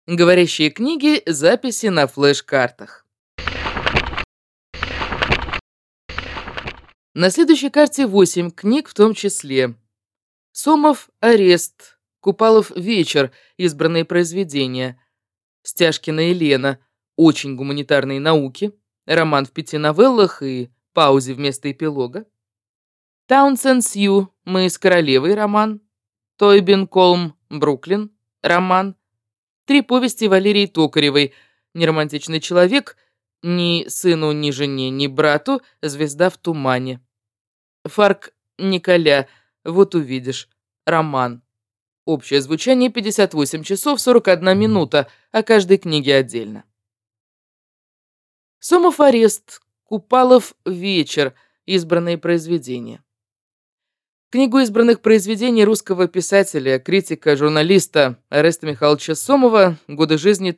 Говорящие книги, записи на флеш-картах. На следующей карте 8 книг в том числе. Сомов «Арест», Купалов «Вечер», избранные произведения. Стяжкина Елена, очень гуманитарные науки, роман в 5 новеллах и паузе вместо эпилога. Таунсенд Сью, мы с королевой, роман. Тойбин Колм, Бруклин, роман. 3 повести Валерии Токаревой. Неромантичный человек, ни сыну, ни жене, ни брату, звезда в тумане. Фарк Николя, вот увидишь, роман. Общее звучание 58 часов 41 минута, о каждой книге отдельно. Сомов «Арест», Купалов «Вечер», избранные произведения. Книгу избранных произведений русского писателя, критика, журналиста Ореста Михайловича Сомова «Годы жизни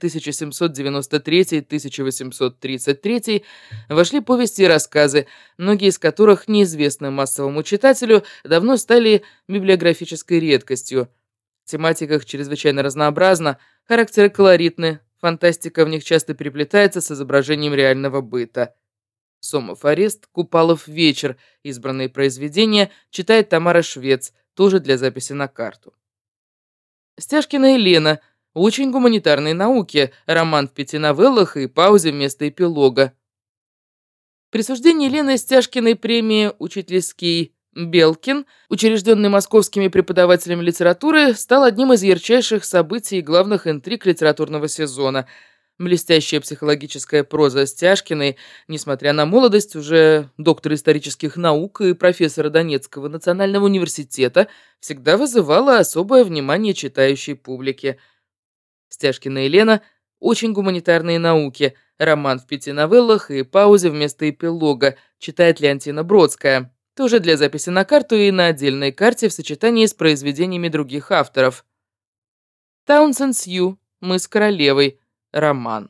1793-1833» вошли повести и рассказы, многие из которых, неизвестны массовому читателю, давно стали библиографической редкостью. Тематика их чрезвычайно разнообразна, характеры колоритны, фантастика в них часто переплетается с изображением реального быта. Сомов «Арест», Купалов «Вечер», избранные произведения, читает Тамара Швец, тоже для записи на карту. Стяжкина Елена, очень гуманитарные науки, роман в 5 новеллах и паузе вместо эпилога. Присуждение Елены Стяжкиной премии «Учительский Белкин», учрежденный московскими преподавателями литературы, стал одним из ярчайших событий и главных интриг литературного сезона. Блестящая психологическая проза Стяжкиной, несмотря на молодость, уже доктор исторических наук и профессора Донецкого национального университета, всегда вызывала особое внимание читающей публики. Стяжкина Елена «Очень гуманитарные науки», роман в 5 новеллах и паузе вместо эпилога, читает Леонтина Бродская, тоже для записи на карту и на отдельной карте в сочетании с произведениями других авторов. Таунсенд Сью, мы с королевой, роман.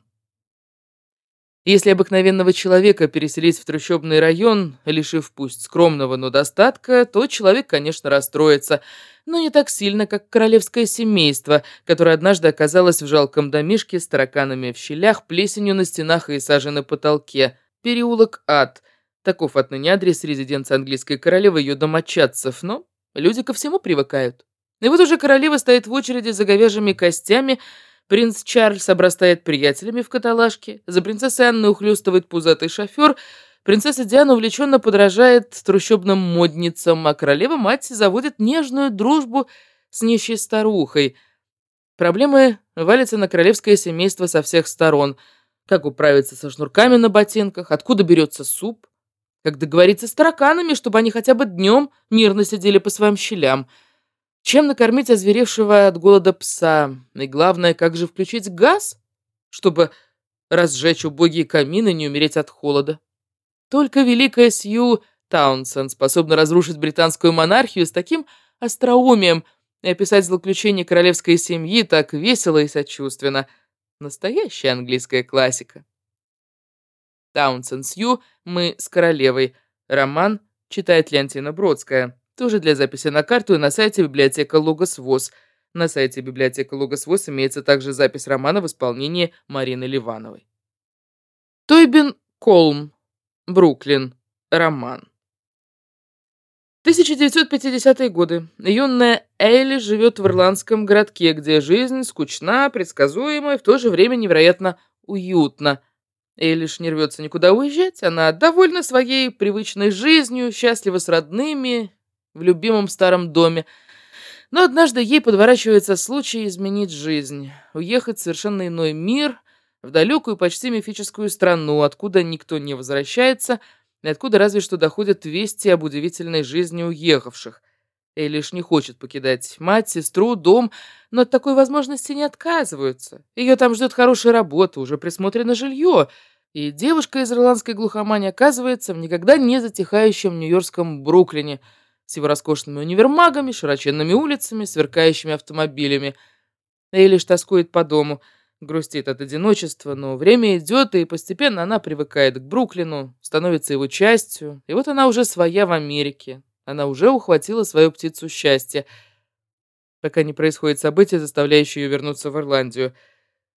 Если обыкновенного человека переселить в трущобный район, лишив пусть скромного, но достатка, то человек, конечно, расстроится, но не так сильно, как королевское семейство, которое однажды оказалось в жалком домишке с тараканами в щелях, плесенью на стенах и сажей на потолке. Переулок Ад. Таков отныне адрес резиденции английской королевы и ее домочадцев, но люди ко всему привыкают. И вот уже королева стоит в очереди за говяжьими костями. Принц Чарльз обрастает приятелями в каталажке, за принцессой Анной ухлёстывает пузатый шофёр, принцесса Диана увлеченно подражает трущобным модницам, а королева-мать заводит нежную дружбу с нищей старухой. Проблемы валятся на королевское семейство со всех сторон. Как управиться со шнурками на ботинках, откуда берется суп, как договориться с тараканами, чтобы они хотя бы днем мирно сидели по своим щелям, чем накормить озверевшего от голода пса? И главное, как же включить газ, чтобы разжечь убогие камины и не умереть от холода? Только великая Сью Таунсенд способна разрушить британскую монархию с таким остроумием и описать злоключения королевской семьи так весело и сочувственно. Настоящая английская классика. Таунсенд Сью, мы с королевой. Роман читает Леонтина Бродская. Тоже для записи на карту и на сайте библиотека Логос ВОС. На сайте библиотека Логос ВОС имеется также запись романа в исполнении Марины Ливановой. Тойбин Колм, Бруклин, роман. 1950-е годы. Юная Элли живет в ирландском городке, где жизнь скучна, предсказуема и в то же время невероятно уютна. Элиш не рвется никуда уезжать, она довольна своей привычной жизнью, счастлива с родными, в любимом старом доме. Но однажды ей подворачивается случай изменить жизнь, уехать в совершенно иной мир, в далекую, почти мифическую страну, откуда никто не возвращается, и откуда разве что доходят вести об удивительной жизни уехавших. Элиш не хочет покидать мать, сестру, дом, но от такой возможности не отказываются. Ее там ждет хорошая работа, уже присмотрено жилье, и девушка из ирландской глухомани оказывается в никогда не затихающем нью-йоркском Бруклине, с его роскошными универмагами, широченными улицами, сверкающими автомобилями. Элиш тоскует по дому, грустит от одиночества, но время идет, и постепенно она привыкает к Бруклину, становится его частью, и вот она уже своя в Америке. Она уже ухватила свою птицу счастья, пока не происходит событие, заставляющее ее вернуться в Ирландию.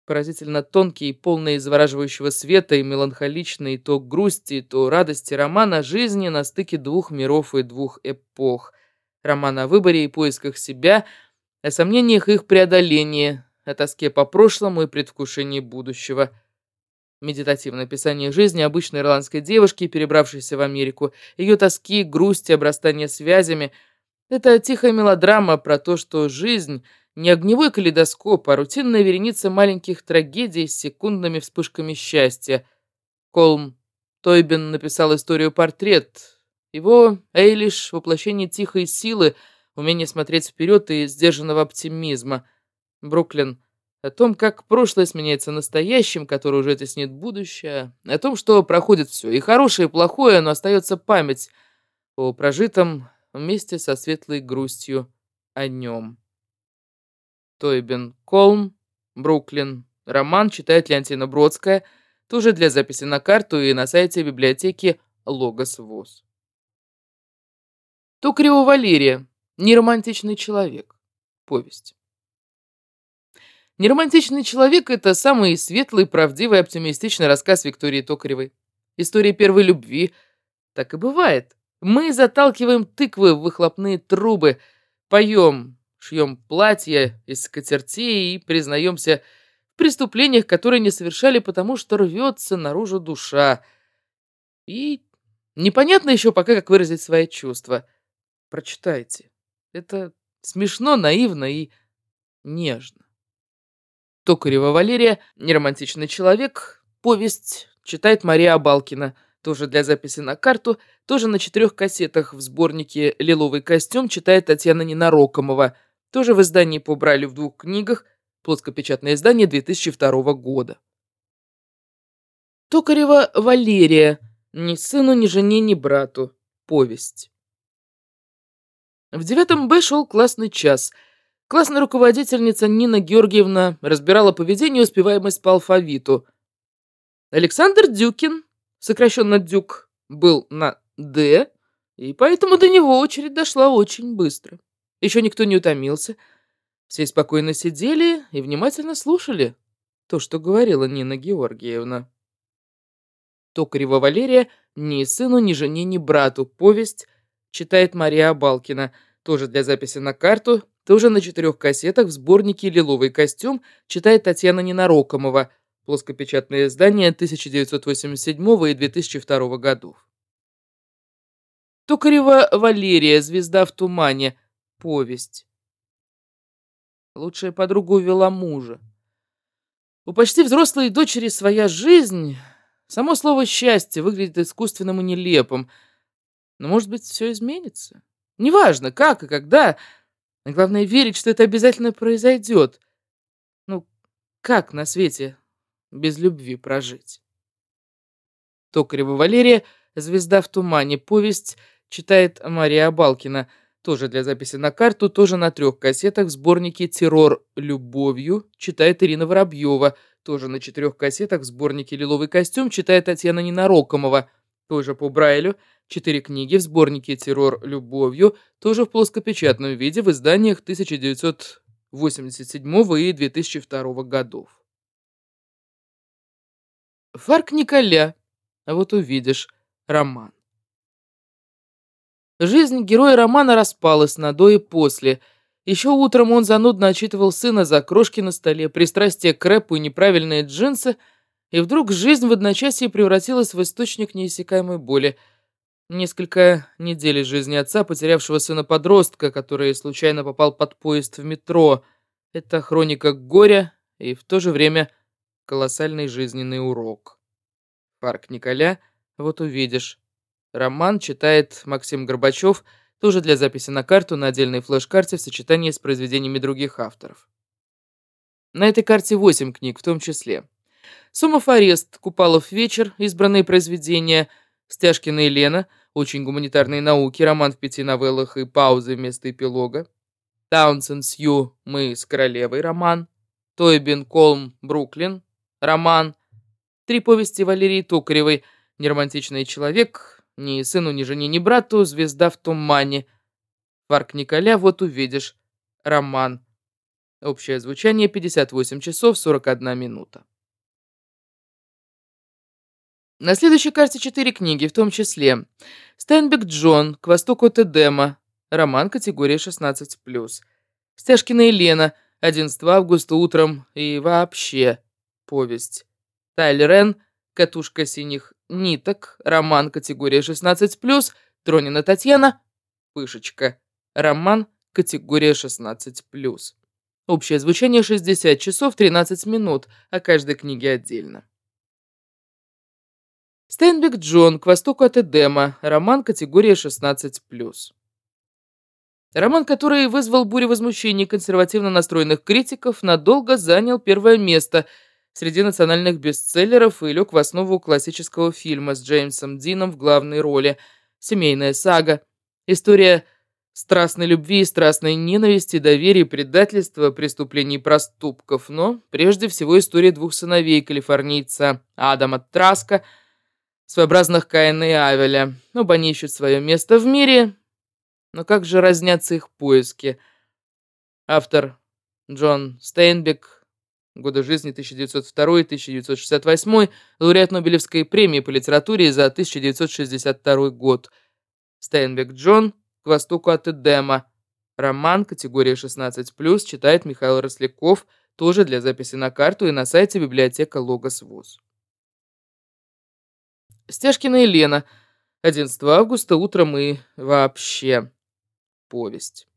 Поразительно тонкий, полный завораживающего света и меланхоличный то грусти, то радости роман о жизни на стыке двух миров и двух эпох. Роман о выборе и поисках себя, о сомнениях их преодолении, о тоске по прошлому и предвкушении будущего. Медитативное описание жизни обычной ирландской девушки, перебравшейся в Америку, ее тоски, грусти, обрастания связями. Это тихая мелодрама про то, что жизнь не огневой калейдоскоп, а рутинная вереница маленьких трагедий с секундными вспышками счастья. Колм Тойбен написал историю-портрет. Его Эйлиш — воплощение тихой силы, умение смотреть вперед и сдержанного оптимизма. Бруклин — о том, как прошлое сменяется настоящим, который уже теснит будущее, о том, что проходит все, и хорошее, и плохое, но остается память о прожитом вместе со светлой грустью о нем. Тойбен, Колм, Бруклин. Роман читает Леонтина Бродская, тоже для записи на карту и на сайте библиотеки Логос ВОЗ. Токарева Валерия. Неромантичный человек. Повесть. «Неромантичный человек» — это самый светлый, правдивый, оптимистичный рассказ Виктории Токаревой. История первой любви. Так и бывает. Мы заталкиваем тыквы в выхлопные трубы, поем, шьем платья из скатертей и признаемся в преступлениях, которые не совершали, потому что рвется наружу душа. И непонятно еще пока, как выразить свои чувства. Прочитайте. Это смешно, наивно и нежно. Токарева Валерия. Неромантичный человек. Повесть читает Мария Абалкина. Тоже для записи на карту. Тоже на 4 кассетах в сборнике «Лиловый костюм» читает Татьяна Ненарокомова. Тоже в издании по Брайлю в 2 книгах. Плоскопечатное издание 2002 года. Токарева Валерия. Ни сыну, ни жене, ни брату. Повесть. В 9 Б шел классный час. Классная руководительница Нина Георгиевна разбирала поведение и успеваемость по алфавиту. Александр Дюкин, сокращенно Дюк, был на «Д», и поэтому до него очередь дошла очень быстро. Еще никто не утомился. Все спокойно сидели и внимательно слушали то, что говорила Нина Георгиевна. Токарева Валерия. Ни сыну, ни жене, ни брату. Повесть читает Мария Абалкина. Тоже для записи на карту. Тоже на 4 кассетах в сборнике «Лиловый костюм» читает Татьяна Ненарокомова. Плоскопечатное издание 1987 и 2002 годов. Токарева Валерия. Звезда в тумане. Повесть. Лучшая подруга увела мужа. У почти взрослой дочери своя жизнь. Само слово «счастье» выглядит искусственным и нелепым. Но, может быть, все изменится? Неважно, как и когда. Но главное верить, что это обязательно произойдет. Ну, как на свете без любви прожить? Токарева Валерия. Звезда в тумане. Повесть читает Мария Абалкина. Тоже для записи на карту, тоже на 3 кассетах в сборнике «Террор любовью» читает Ирина Воробьева. Тоже на 4 кассетах в сборнике «Лиловый костюм» читает Татьяна Ненарокомова. Тоже по Брайлю. 4 книги в сборнике «Террор любовью», тоже в плоскопечатном виде в изданиях 1987 и 2002 годов. Фарк Николя. А вот увидишь. Роман. Жизнь героя романа распалась на до и после. Еще утром он занудно отчитывал сына за крошки на столе, пристрастие к рэпу и неправильные джинсы, и вдруг жизнь в одночасье превратилась в источник неиссякаемой боли. Несколько недель из жизни отца, потерявшего сына-подростка, который случайно попал под поезд в метро. Это хроника горя и в то же время колоссальный жизненный урок. Фарк Николя. Вот увидишь. Роман читает Максим Горбачев, тоже для записи на карту на отдельной флеш-карте в сочетании с произведениями других авторов. На этой карте 8 книг, в том числе «Сомов арест», «Купалов вечер», избранные произведения, Стяжкина Елена, очень гуманитарные науки, роман в 5 новеллах и паузы вместо эпилога, Таунсенд Сью, «Мы с королевой», роман, Тойбен, Колм, Бруклин, роман, 3 повести Валерии Токаревой, «Неромантичный человек», «Ни сыну, ни жене, ни брату», «Звезда в тумане», Фарк Николя. Вот увидишь. Роман. Общее звучание 58 часов 41 минута. На следующей карте 4 книги, в том числе Стейнбек Джон, «К востоку от Эдема», роман категории 16+. Стяжкина Елена, 11 августа утром и вообще, повесть. Тайлер Энн, «Катушка синих ниток», роман категория 16+. Тронина Татьяна, «Пышечка», роман категория 16+. Общее звучание 60 часов 13 минут, о каждой книге отдельно. Стейнбек Джон, «К востоку от Эдема», роман категория 16+. Роман, который вызвал бурю возмущений консервативно настроенных критиков, надолго занял первое место среди национальных бестселлеров и лег в основу классического фильма с Джеймсом Дином в главной роли. Семейная сага. История страстной любви, страстной ненависти, доверия, предательства, преступлений и проступков. Но прежде всего история двух сыновей калифорнийца Адама Траска, своеобразных Каина и Авеля. Оба они ищут свое место в мире, но как же разнятся их поиски? Автор Джон Стейнбек, годы жизни 1902-1968, лауреат Нобелевской премии по литературе за 1962 год. Стейнбек Джон, «К востоку от Эдема», роман, категория 16+, читает Михаил Росляков, тоже для записи на карту и на сайте библиотека Логос ВОС. Стяжкина Елена, 11 августа утром и вообще, повесть.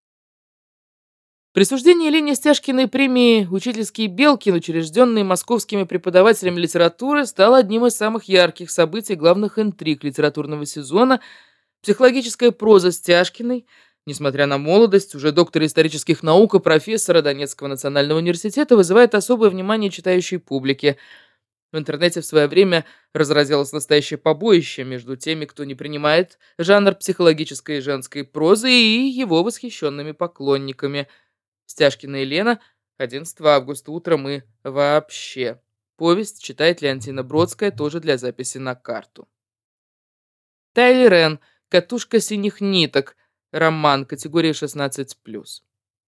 Присуждение Елене Стяжкиной премии «Учительские Белкин», учрежденной московскими преподавателями литературы, стало одним из самых ярких событий, главных интриг литературного сезона. Психологическая проза Стяжкиной, несмотря на молодость, уже доктора исторических наук и профессора Донецкого национального университета, вызывает особое внимание читающей публики. В интернете в свое время разразилось настоящее побоище между теми, кто не принимает жанр психологической и женской прозы, и его восхищенными поклонниками. Стяжкина Елена, 11 августа утром и вообще. Повесть читает Леонтина Бродская, тоже для записи на карту. Тайлер Энн, «Катушка синих ниток», роман, категория 16+.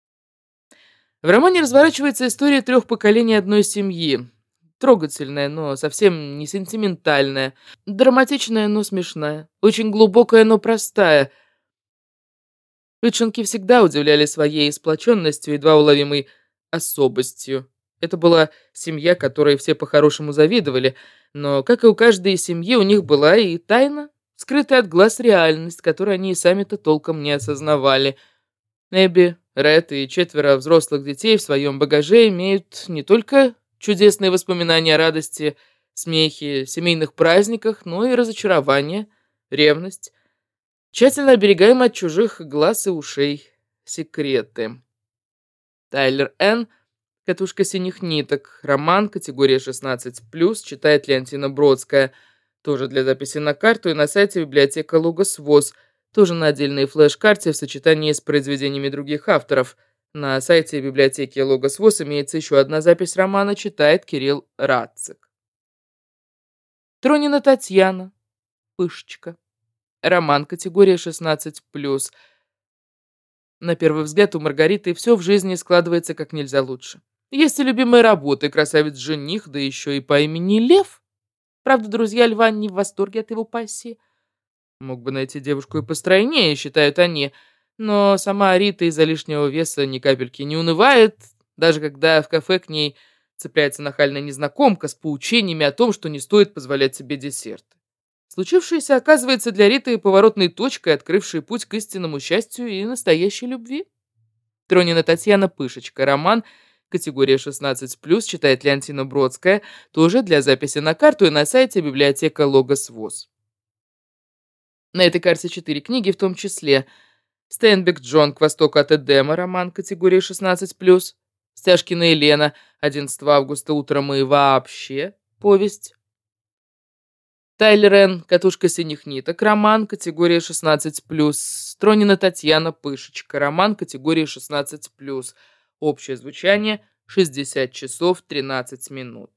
В романе разворачивается история 3 поколений одной семьи. Трогательная, но совсем не сентиментальная. Драматичная, но смешная. Очень глубокая, но простая. Лютченки всегда удивляли своей сплоченностью и едва уловимой особостью. Это была семья, которой все по-хорошему завидовали, но, как и у каждой семьи, у них была и тайна, скрытая от глаз реальность, которую они и сами-то толком не осознавали. Эбби, Ред и 4 взрослых детей в своем багаже имеют не только чудесные воспоминания о радости, смехе, семейных праздниках, но и разочарование, ревность, тщательно оберегаемые от чужих глаз и ушей секреты. Тайлер Энн, «Катушка синих ниток», роман, категория 16+, читает Леонтина Бродская, тоже для записи на карту и на сайте библиотека Логос ВОС, тоже на отдельной флеш-карте в сочетании с произведениями других авторов. На сайте библиотеки Логос ВОС имеется еще одна запись романа, читает Кирилл Радцик. Тронина Татьяна, «Пышечка», роман, категория 16+. На первый взгляд у Маргариты все в жизни складывается как нельзя лучше. Есть и любимая работа, и красавец-жених, да еще и по имени Лев. Правда, друзья Льва не в восторге от его пассии. Мог бы найти девушку и постройнее, считают они. Но сама Рита из-за лишнего веса ни капельки не унывает, даже когда в кафе к ней цепляется нахальная незнакомка с поучениями о том, что не стоит позволять себе десерт. Случившееся оказывается для Риты поворотной точкой, открывшей путь к истинному счастью и настоящей любви. Тронина Татьяна, «Пышечка», роман, категория 16+, читает Леонтина Бродская, тоже для записи на карту и на сайте библиотека Логос ВОС. На этой карте 4 книги, в том числе Стейнбек Джон, «К востоку от Эдема», роман, категория 16+, Стяжкина Елена, 11 августа утром и вообще, повесть. Тайлер Энн, «Катушка синих ниток», роман, категория 16+, Тронина Татьяна, «Пышечка», роман, категория 16+, общее звучание 60 часов 13 минут.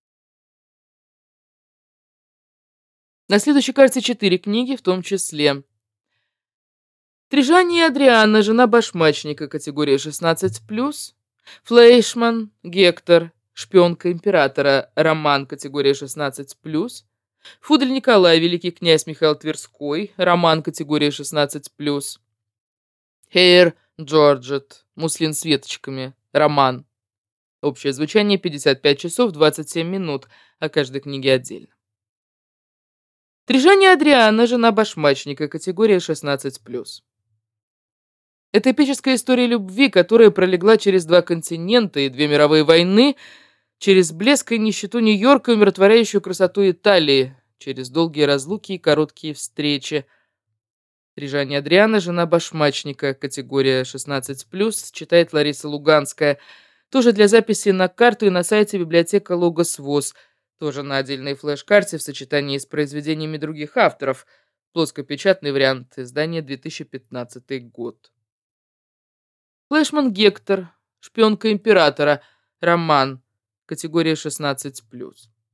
На следующей карте 4 книги, в том числе Трижани и Адриана, «Жена башмачника», категория 16+, Флейшман Гектор, шпионка императора, роман, категория 16+. Фудель Николай, великий князь Михаил Тверской, роман, категория 16+. Хейер Джорджет, муслин с веточками, роман. Общее звучание 55 часов 27 минут, о каждой книге отдельно. Трижания Адриана, жена башмачника, категория 16+. Это эпическая история любви, которая пролегла через 2 континента и 2 мировые войны, через блеск и нищету Нью-Йорка и умиротворяющую красоту Италии, через долгие разлуки и короткие встречи. Трижания Адриана, жена башмачника, категория 16+, читает Лариса Луганская, тоже для записи на карту и на сайте библиотека Логос ВОЗ, тоже на отдельной флеш-карте в сочетании с произведениями других авторов, плоскопечатный вариант, издание 2015 год. Флешман Гектор, шпионка императора, роман, категория 16+.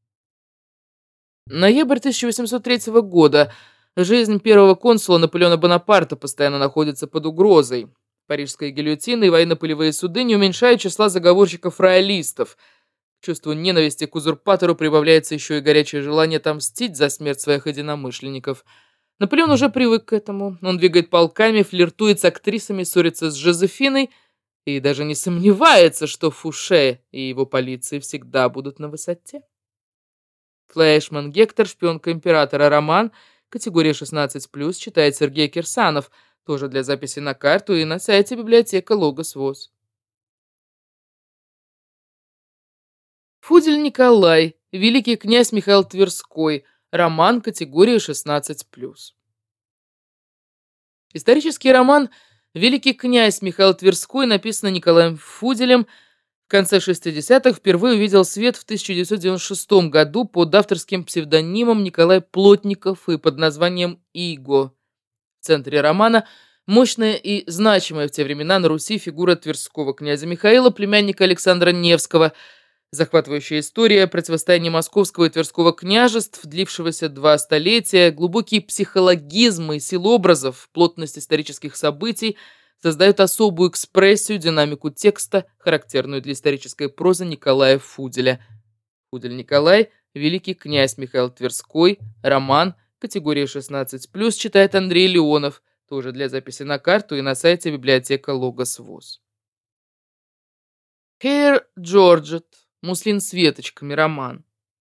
Ноябрь 1803 года. Жизнь первого консула Наполеона Бонапарта постоянно находится под угрозой. Парижская гильотина и военно-полевые суды не уменьшают числа заговорщиков-роялистов. К чувству ненависти к узурпатору прибавляется еще и горячее желание отомстить за смерть своих единомышленников. Наполеон уже привык к этому. Он двигает полками, флиртует с актрисами, ссорится с Жозефиной и даже не сомневается, что Фуше и его полиция всегда будут на высоте. Флешман Гектор, шпионка императора, роман, категория 16+, читает Сергей Кирсанов, тоже для записи на карту и на сайте библиотека Логос ВОЗ. Фудель Николай, великий князь Михаил Тверской, роман, категория 16+. Исторический роман «Великий князь Михаил Тверской», написан Николаем Фуделем, в конце 60-х впервые увидел свет в 1996 году под авторским псевдонимом Николай Плотников и под названием «Иго». В центре романа мощная и значимая в те времена на Руси фигура тверского князя Михаила, племянника Александра Невского, захватывающая история противостояния Московского и Тверского княжеств, длившегося 2 столетия, глубокий психологизм и силу образов, плотность исторических событий создают особую экспрессию, динамику текста, характерную для исторической прозы Николая Фуделя. Фудель Николай, великий князь Михаил Тверской, роман, категория 16+, читает Андрей Леонов, тоже для записи на карту и на сайте библиотека Логос ВОЗ. Хейер Джорджет, муслин с веточками, роман.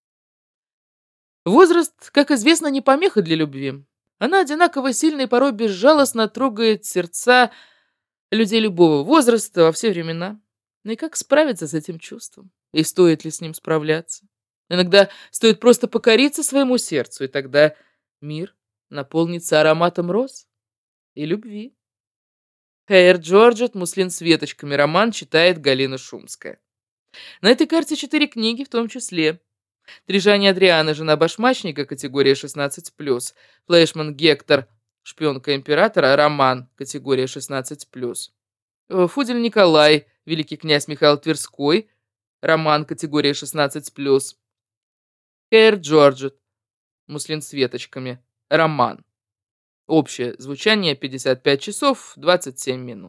Возраст, как известно, не помеха для любви. Она одинаково сильно и порой безжалостно трогает сердца людей любого возраста во все времена. И как справиться с этим чувством? И стоит ли с ним справляться? Иногда стоит просто покориться своему сердцу, и тогда мир наполнится ароматом роз и любви. Хейер Джорджет, муслин с веточками, роман, читает Галина Шумская. На этой карте 4 книги, в том числе «Трижания Адриана, жена башмачника», категория 16+, Флешман Гектор, шпионка императора, роман, категория 16+, Фудель Николай, великий князь Михаил Тверской, роман, категория 16+, Хейер Джорджет, муслин с веточками, роман. Общее звучание 55 часов 27 минут.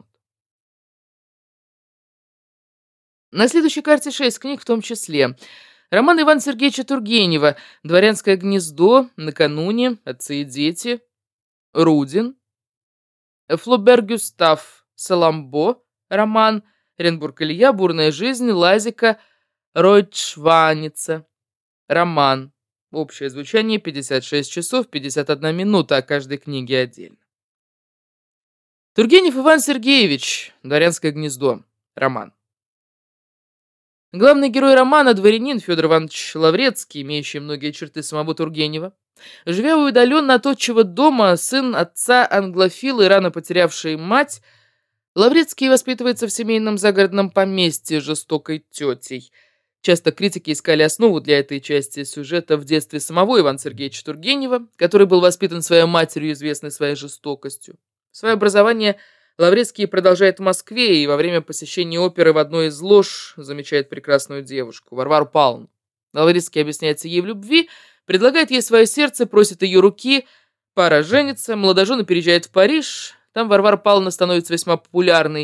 На следующей карте 6 книг, в том числе роман Ивана Сергеевича Тургенева «Дворянское гнездо», «Накануне», «Отцы и дети», «Рудин», Флобер Гюстав Саламбо, роман, Оренбург Илья, «Бурная жизнь», Лазика Ройтшваница, роман. Общее звучание 56 часов 51 минута, о каждой книге отдельно. Тургенев Иван Сергеевич, «Дворянское гнездо», роман. Главный герой романа — дворянин Федор Иванович Лаврецкий, имеющий многие черты самого Тургенева. Живя удаленно от отчего дома, сын отца англофила и рано потерявший мать, Лаврецкий воспитывается в семейном загородном поместье жестокой тетей. Часто критики искали основу для этой части сюжета в детстве самого Ивана Сергеевича Тургенева, который был воспитан своей матерью, известной своей жестокостью. Свое образование Лаврецкий продолжает в Москве и во время посещения оперы в одной из лож замечает прекрасную девушку, Варвару Павловну. Лаврецкий объясняется ей в любви, предлагает ей свое сердце, просит ее руки, пара женится, молодожены переезжают в Париж, там Варвара Павловна становится весьма популярной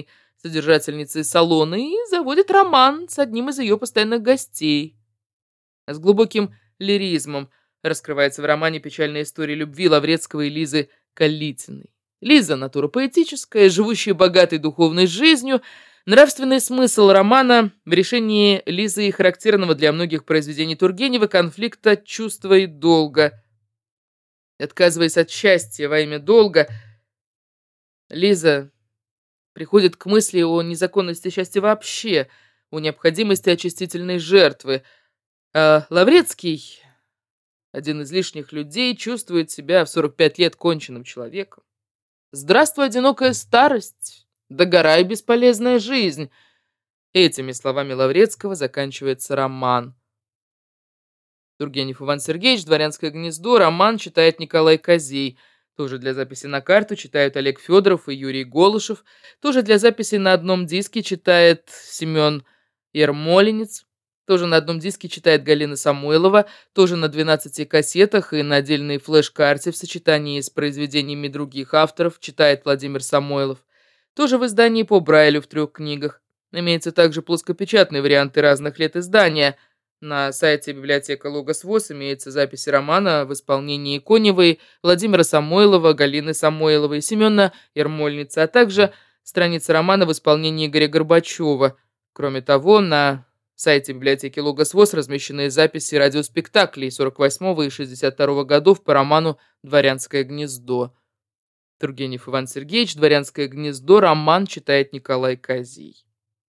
содержательницей салона и заводит роман с одним из ее постоянных гостей. С глубоким лиризмом раскрывается в романе печальная история любви Лаврецкого и Лизы Калитиной. Лиза — натура поэтическая, живущая богатой духовной жизнью. Нравственный смысл романа в решении Лизы и характерного для многих произведений Тургенева конфликта чувства и долга. Отказываясь от счастья во имя долга, Лиза приходит к мысли о незаконности счастья вообще, о необходимости очистительной жертвы. А Лаврецкий, один из лишних людей, чувствует себя в 45 лет конченным человеком. «Здравствуй, одинокая старость! Догорай, бесполезная жизнь!» Этими словами Лаврецкого заканчивается роман. Тургенев Иван Сергеевич, «Дворянское гнездо», роман читает Николай Козей. Тоже для записи на карту читают Олег Федоров и Юрий Голышев. Тоже для записи на одном диске читает Семен Ермолинец. Тоже на одном диске читает Галина Самойлова. Тоже на 12 кассетах и на отдельной флеш-карте в сочетании с произведениями других авторов читает Владимир Самойлов. Тоже в издании по Брайлю в 3 книгах. Имеются также плоскопечатные варианты разных лет издания. На сайте библиотека Логос ВОС имеются записи романа в исполнении Коневой, Владимира Самойлова, Галины Самойловой, Семена Ермольница, а также страницы романа в исполнении Игоря Горбачева. Кроме того, на сайте библиотеки Логос ВОС размещены записи радиоспектаклей 48 и 62 годов по роману «Дворянское гнездо». Тургенев Иван Сергеевич, «Дворянское гнездо», роман читает Николай Козей.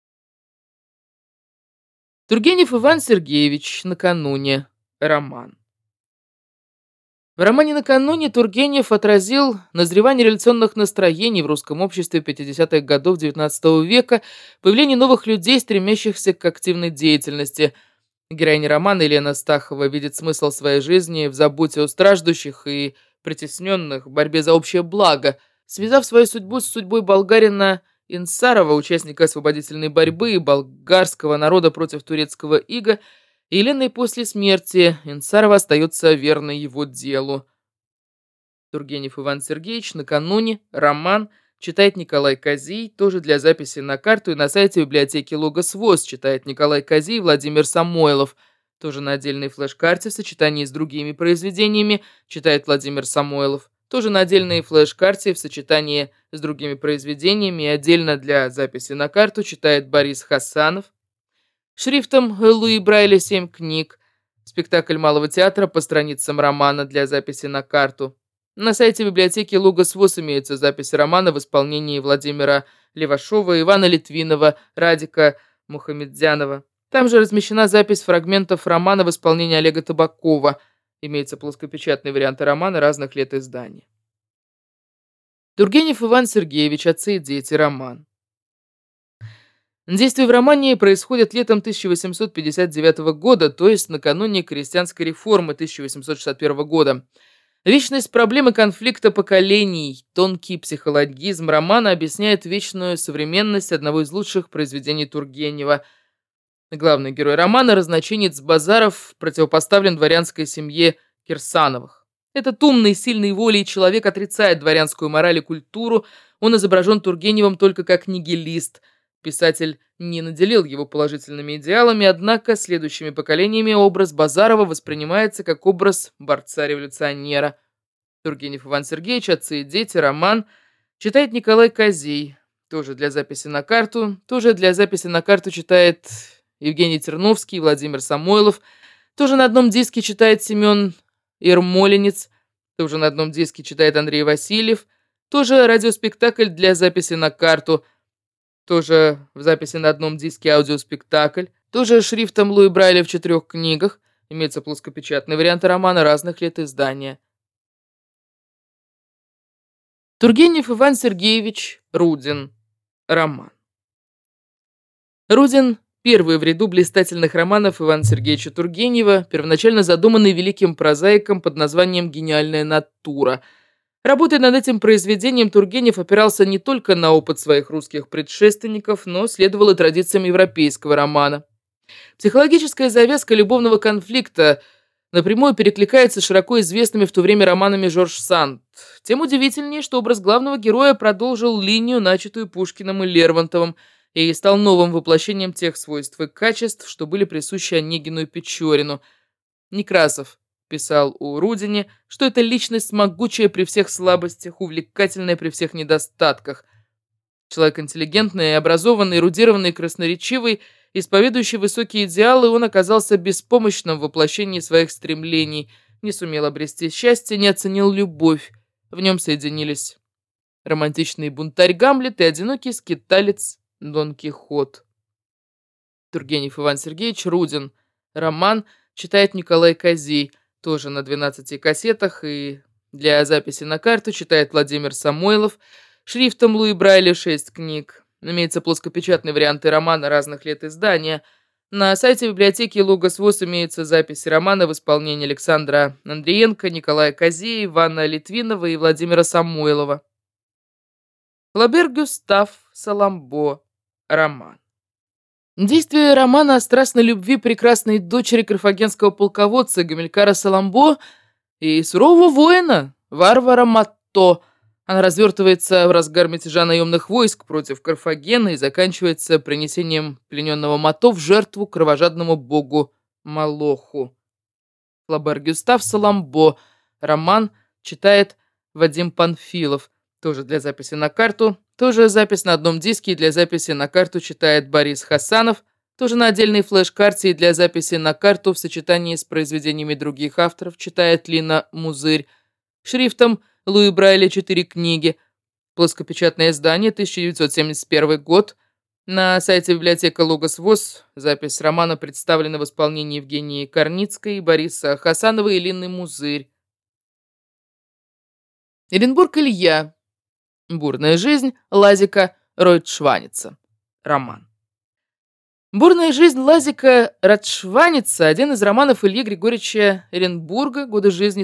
Тургенев Иван Сергеевич, «Накануне», роман. В романе «Накануне» Тургенев отразил назревание революционных настроений в русском обществе 50-х годов XIX века, появление новых людей, стремящихся к активной деятельности. Героиня романа Елена Стахова видит смысл своей жизни в заботе о страждущих и притесненных, в борьбе за общее благо. Связав свою судьбу с судьбой болгарина Инсарова, участника освободительной борьбы и болгарского народа против турецкого ига, Елена и после смерти Инсарова остается верной его делу. Тургенев Иван Сергеевич, «Накануне», роман читает Николай Козей, тоже для записи на карту, и на сайте библиотеки Логос ВОС читает Николай Козей и Владимир Самойлов. Тоже на отдельной флеш-карте в сочетании с другими произведениями читает Владимир Самойлов. Тоже на отдельной флеш-карте в сочетании с другими произведениями и отдельно для записи на карту читает Борис Хасанов. Шрифтом Луи Брайля 7 книг. Спектакль Малого театра по страницам романа для записи на карту. На сайте библиотеки Логос ВОС имеются записи романа в исполнении Владимира Левашова, Ивана Литвинова, Радика Мухамедзянова. Там же размещена запись фрагментов романа в исполнении Олега Табакова. Имеются плоскопечатные варианты романа разных лет издания. Тургенев Иван Сергеевич, «Отцы и дети», роман. Действие в романе происходит летом 1859 года, то есть накануне крестьянской реформы 1861 года. Вечность проблемы конфликта поколений, тонкий психологизм романа объясняет вечную современность одного из лучших произведений Тургенева. Главный герой романа, разночинец Базаров, противопоставлен дворянской семье Кирсановых. Этот умный, сильной волей человек отрицает дворянскую мораль и культуру, он изображен Тургеневым только как нигилист. Писатель не наделил его положительными идеалами, однако следующими поколениями образ Базарова воспринимается как образ борца-революционера. Тургенев Иван Сергеевич, «Отцы и дети», роман читает Николай Козей. Тоже для записи на карту. Тоже для записи на карту читает Евгений Терновский, Владимир Самойлов. Тоже на одном диске читает Семен Ермолинец. Тоже на одном диске читает Андрей Васильев. Тоже радиоспектакль для записи на карту. Тоже в записи на одном диске аудиоспектакль. Тоже шрифтом Луи Брайля в 4 книгах. Имеются плоскопечатные варианты романа разных лет издания. Тургенев Иван Сергеевич, «Рудин», роман. «Рудин» — первый в ряду блистательных романов Ивана Сергеевича Тургенева, первоначально задуманный великим прозаиком под названием «Гениальная натура». Работая над этим произведением, Тургенев опирался не только на опыт своих русских предшественников, но следовал и традициям европейского романа. Психологическая завязка любовного конфликта напрямую перекликается с широко известными в то время романами Жорж Санд. Тем удивительнее, что образ главного героя продолжил линию, начатую Пушкиным и Лермонтовым, и стал новым воплощением тех свойств и качеств, что были присущи Онегину и Печорину. Некрасов писал о Рудине, что это личность могучая при всех слабостях, увлекательная при всех недостатках. Человек интеллигентный, образованный, эрудированный, красноречивый, исповедующий высокие идеалы, он оказался беспомощным в воплощении своих стремлений, не сумел обрести счастье, не оценил любовь. В нем соединились романтичный бунтарь Гамлет и одинокий скиталец Дон Кихот. Тургенев Иван Сергеевич, Рудин. Роман читает Николай Козей, тоже на 12 кассетах, и для записи на карту читает Владимир Самойлов. Шрифтом Луи Брайля 6 книг. Имеются плоскопечатные варианты романа разных лет издания. На сайте библиотеки Логос ВОС имеются записи романа в исполнении Александра Андриенко, Николая Козея, Ивана Литвинова и Владимира Самойлова. Флобер Гюстав Саламбо. Роман. Действие романа о страстной любви прекрасной дочери карфагенского полководца Гамилькара Саламбо и сурового воина, варвара Матто. Она развертывается в разгар мятежа наемных войск против Карфагена и заканчивается принесением плененного Матто в жертву кровожадному богу Молоху. Флобер Гюстав Саламбо. Роман читает Вадим Панфилов. Тоже для записи на карту. Тоже запись на одном диске, и для записи на карту читает Борис Хасанов. Тоже на отдельной флеш-карте и для записи на карту в сочетании с произведениями других авторов читает Лина Музырь. Шрифтом Луи Брайля 4 книги. Плоскопечатное издание, 1971 год. На сайте библиотека Логос ВОС запись романа представлена в исполнении Евгении Корницкой, Бориса Хасанова и Лины Музырь. Эренбург Илья. Бурная жизнь Лазика Ройтшваница. Роман. «Бурная жизнь Лазика Ройтшваница» — один из романов Ильи Григорьевича Эренбурга, годы жизни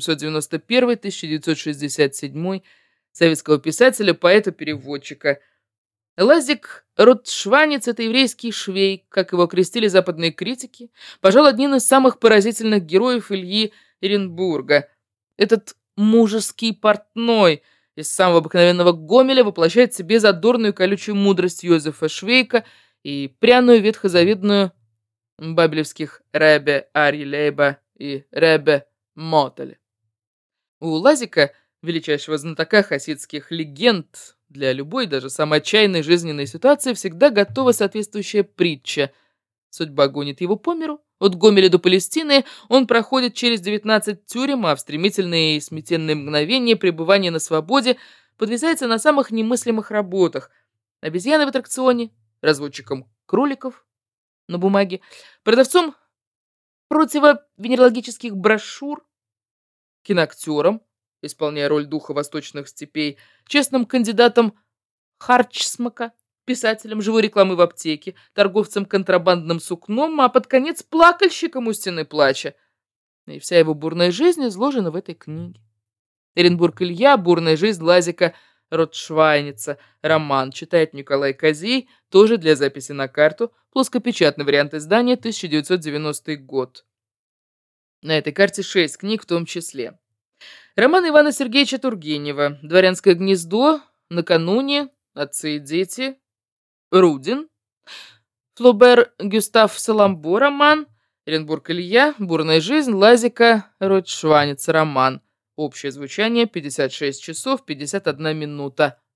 1891-1967, советского писателя, поэта-переводчика. Лазик Ройтшванец — это еврейский швей, как его окрестили западные критики, пожалуй, одним из самых поразительных героев Ильи Эренбурга. Этот мужеский портной из самого обыкновенного Гомеля воплощает в себе задорную колючую мудрость Йозефа Швейка и пряную ветхозаветную бабелевских Ребе Арьи Лейба и Ребе Мотеля. У Лазика, величайшего знатока хасидских легенд, для любой, даже самой отчаянной жизненной ситуации всегда готова соответствующая притча. Судьба гонит его по миру. От Гомеля до Палестины он проходит через 19 тюрем, а в стремительные и сметенные мгновения пребывания на свободе подвязается на самых немыслимых работах. Обезьяной в аттракционе, разводчиком кроликов на бумаге, продавцом противовенерологических брошюр, киноактером, исполняя роль духа восточных степей, честным кандидатом Харчсмака, писателем живой рекламы в аптеке, торговцем контрабандным сукном, а под конец плакальщиком у стены плача. И вся его бурная жизнь изложена в этой книге. Эренбург Илья. Бурная жизнь Лазика Ройтшваница. Роман читает Николай Козей, тоже для записи на карту, плоскопечатный вариант издания, 1990 год. На этой карте 6 книг в том числе. Роман Ивана Сергеевича Тургенева. «Дворянское гнездо», «Накануне», «Отцы и дети», Рудин. Флобер Гюстав Саламбо. Роман. Эренбург Илья. Бурная жизнь Лазика Ройтшваница. Роман. Общее звучание 56 часов 51 минута.